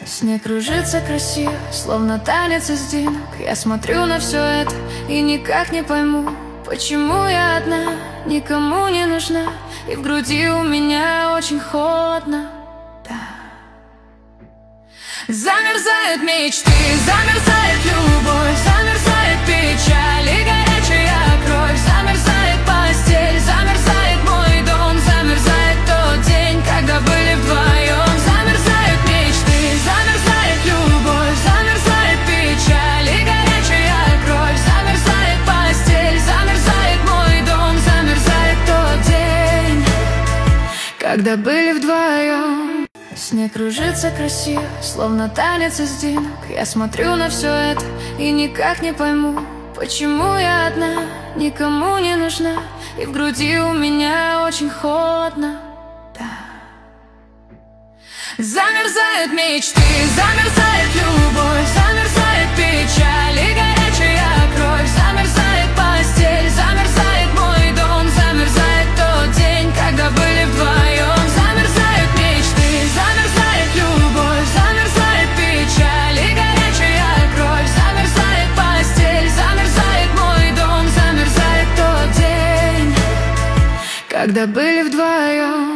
Снег кружится красиво, словно танец из дымок. Я смотрю на все это и никак не пойму, почему я одна, никому не нужна, и в груди у меня очень холодно. Да. Замерзают мечты, замерзает любовь, замерзает печаль и горячая кровь. Замерзает постель, замерзает мой дом, замерзает тот день, когда были вдвоем. Замерзают мечты, замерзает любовь, замерзает печаль и горячая кровь. Замерзает постель, замерзает мой дом, замерзает тот день, когда были вдвоем. Снег кружится красиво, словно танец из дымок. Я смотрю на все это и никак не пойму, почему я одна, никому не нужна, и в груди у меня очень холодно. Да. Замерзают мечты, замерзает любовь, замерзает печаль и горячая кровь. Замерзает постель, замерзает мой дом, замерзает тот день, когда были вдвоем. Замерзают мечты, замерзает любовь, замерзает печаль и горячая кровь. Замерзает постель, замерзает мой дом, замерзает тот день, когда были вдвоем.